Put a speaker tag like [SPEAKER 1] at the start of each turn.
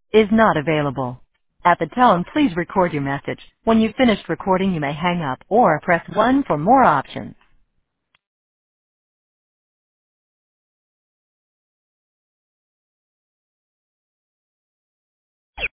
[SPEAKER 1] is not available. At the tone, please record your message. When you've finished recording, you may hang up or press 1 for more options.